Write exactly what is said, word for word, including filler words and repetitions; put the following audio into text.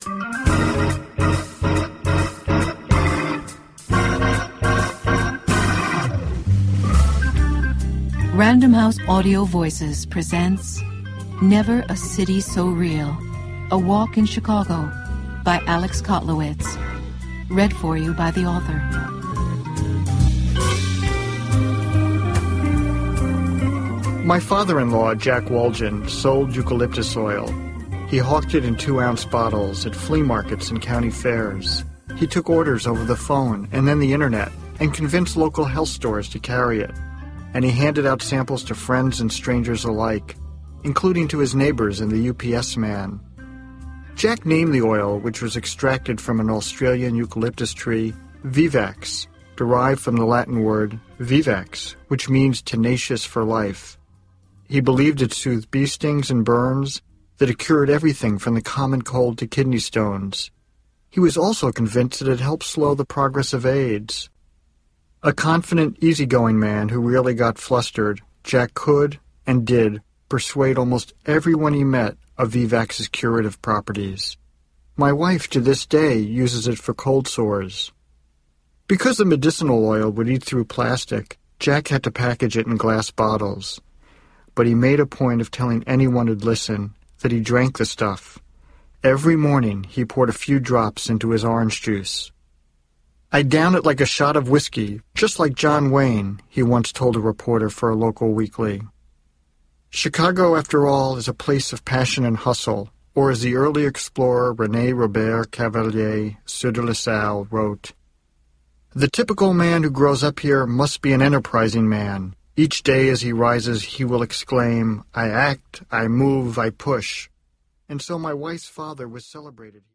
Random House Audio Voices presents Never a City So Real, A Walk in Chicago by Alex Kotlowitz. Read for you by the author. My father-in-law, Jack Wolgen, sold eucalyptus oil. He hawked it in two-ounce bottles at flea markets and county fairs. He took orders over the phone and then the internet and convinced local health stores to carry it. And he handed out samples to friends and strangers alike, including to his neighbors and the U P S man. Jack named the oil, which was extracted from an Australian eucalyptus tree, Vivax, derived from the Latin word vivax, which means tenacious for life. He believed it soothed bee stings and burns, that it cured everything from the common cold to kidney stones. He was also convinced that it helped slow the progress of AIDS. A confident, easygoing man who rarely got flustered, Jack could, and did, persuade almost everyone he met of Vivax's curative properties. My wife, to this day, uses it for cold sores. Because the medicinal oil would eat through plastic, Jack had to package it in glass bottles. But he made a point of telling anyone who'd listen that he drank the stuff. Every morning he poured a few drops into his orange juice. "I down it like a shot of whiskey, just like John Wayne," he once told a reporter for a local weekly. Chicago, after all, is a place of passion and hustle, or as the early explorer René Robert Cavelier, Sieur de La Salle, wrote, "The typical man who grows up here must be an enterprising man. Each day as he rises, he will exclaim, 'I act, I move, I push.'" And so my wife's father was celebrated.